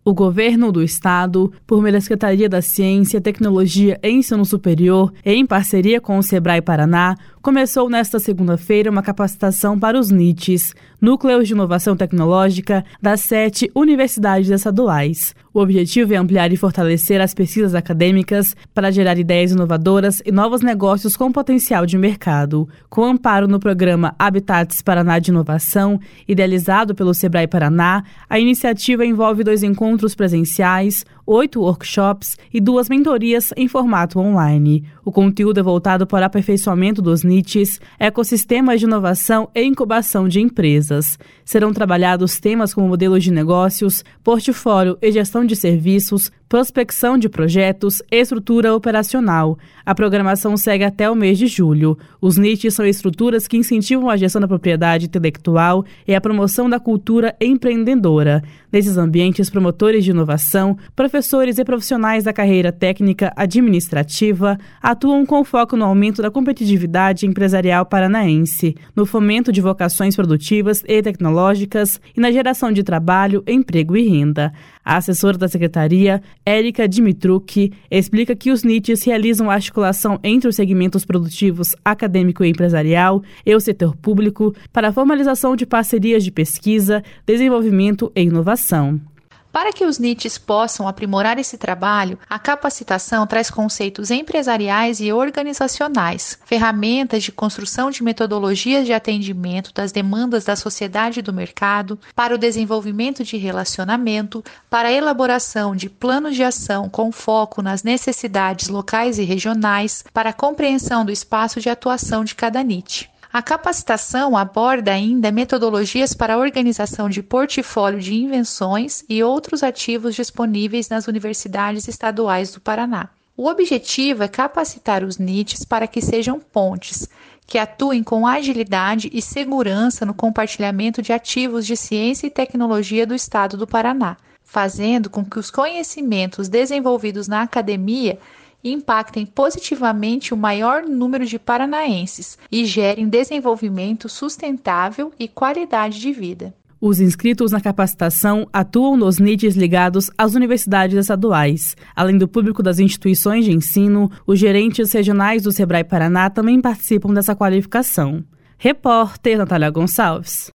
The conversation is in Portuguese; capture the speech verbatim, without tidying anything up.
O governo do estado, por meio da Secretaria da Ciência, Tecnologia e Ensino Superior, e em parceria com o Sebrae Paraná, começou nesta segunda-feira uma capacitação para os N I Ts, Núcleos de Inovação Tecnológica, das sete universidades estaduais. O objetivo é ampliar e fortalecer as pesquisas acadêmicas para gerar ideias inovadoras e novos negócios com potencial de mercado. Com amparo no programa Habitats Paraná de Inovação, idealizado pelo Sebrae Paraná, a iniciativa envolve dois encontros presenciais, oito workshops e duas mentorias em formato online. O conteúdo é voltado para o aperfeiçoamento dos N I Ts, ecossistemas de inovação e incubação de empresas. Serão trabalhados temas como modelos de negócios, portfólio e gestão de serviços, prospecção de projetos e estrutura operacional. A programação segue até o mês de julho. Os N I Ts são estruturas que incentivam a gestão da propriedade intelectual e a promoção da cultura empreendedora. Nesses ambientes, promotores de inovação, professores e profissionais da carreira técnica administrativa atuam com foco no aumento da competitividade empresarial paranaense, no fomento de vocações produtivas e tecnológicas e na geração de trabalho, emprego e renda. A assessora da Secretaria, Érica Dimitruk, explica que os N I Ts realizam a articulação entre os segmentos produtivos acadêmico e empresarial e o setor público para a formalização de parcerias de pesquisa, desenvolvimento e inovação. Para que os N I Ts possam aprimorar esse trabalho, a capacitação traz conceitos empresariais e organizacionais, ferramentas de construção de metodologias de atendimento das demandas da sociedade e do mercado, para o desenvolvimento de relacionamento, para a elaboração de planos de ação com foco nas necessidades locais e regionais, para a compreensão do espaço de atuação de cada N I T. A capacitação aborda ainda metodologias para a organização de portfólio de invenções e outros ativos disponíveis nas universidades estaduais do Paraná. O objetivo é capacitar os N I Ts para que sejam pontes, que atuem com agilidade e segurança no compartilhamento de ativos de ciência e tecnologia do estado do Paraná, fazendo com que os conhecimentos desenvolvidos na academia impactem positivamente o maior número de paranaenses e gerem desenvolvimento sustentável e qualidade de vida. Os inscritos na capacitação atuam nos N I Ts ligados às universidades estaduais. Além do público das instituições de ensino, os gerentes regionais do Sebrae Paraná também participam dessa qualificação. Repórter Natália Gonçalves.